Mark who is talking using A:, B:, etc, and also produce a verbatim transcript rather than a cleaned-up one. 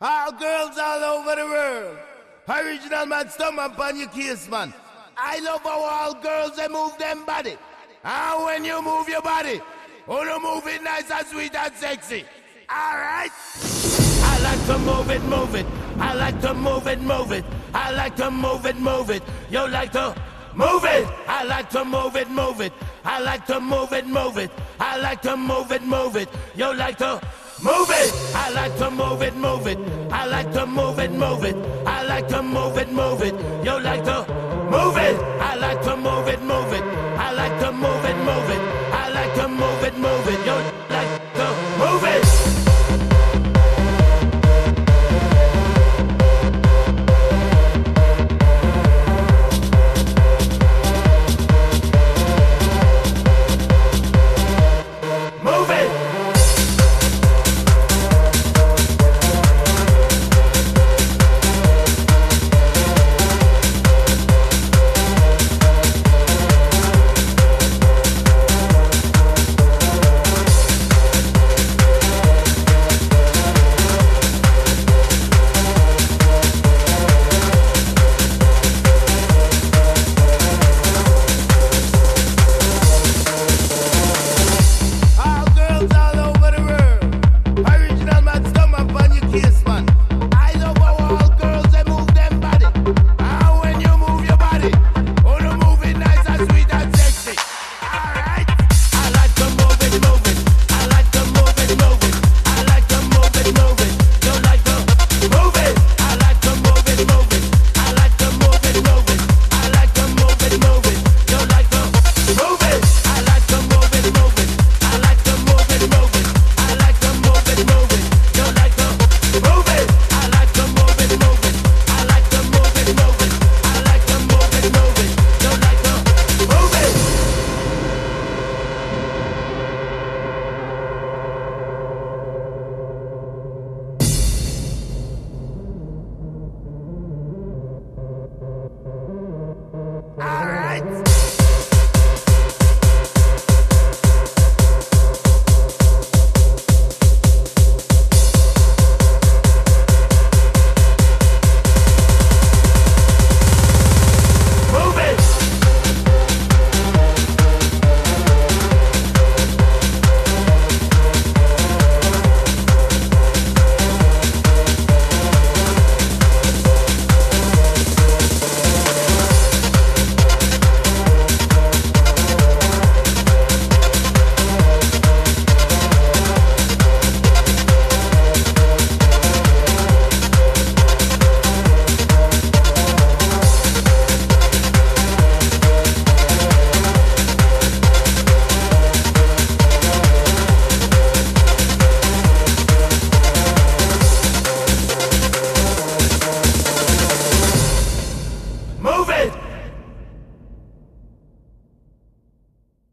A: All girls all over the world. Original man, stomach on your case, man. I love how all girls they move them body. And when you move your body, oh, you move it nice and sweet and sexy. Alright? I like to move it, move it. I like to move it, move it. I like to move it, move it. You like to move it. I like to move it, move it. I like to move it, move it. I like to move it, move it. You like to move it. I like to move it, move it. I like to move it, move it. I like to move